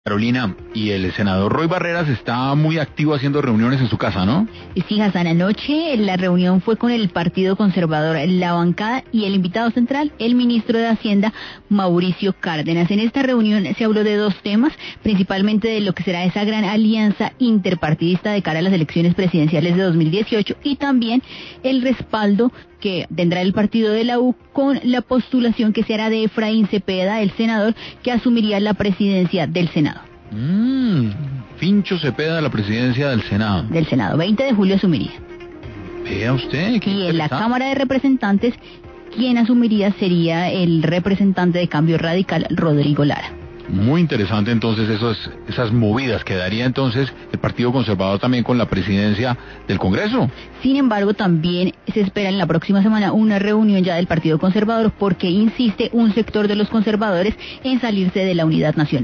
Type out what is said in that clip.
Carolina, y el senador Roy Barreras está muy activo haciendo reuniones en su casa, ¿no? Sí, Hassan, anoche la reunión fue con el Partido Conservador, la bancada y el invitado central, el ministro de Hacienda, Mauricio Cárdenas. En esta reunión se habló de dos temas, principalmente de lo que será esa gran alianza interpartidista de cara a las elecciones presidenciales de 2018 y también el respaldo que tendrá el partido de la U con la postulación que se hará de Efraín Cepeda, el senador que asumiría la presidencia del Senado. Fincho Cepeda, la presidencia del Senado. Del Senado, 20 de julio asumiría. Vea usted, qué Y en la Cámara de Representantes, quien asumiría sería el representante de Cambio Radical, Rodrigo Lara. Muy interesante entonces esas movidas que daría entonces el Partido Conservador también con la presidencia del Congreso. Sin embargo, también se espera en la próxima semana una reunión ya del Partido Conservador porque insiste un sector de los conservadores en salirse de la unidad nacional.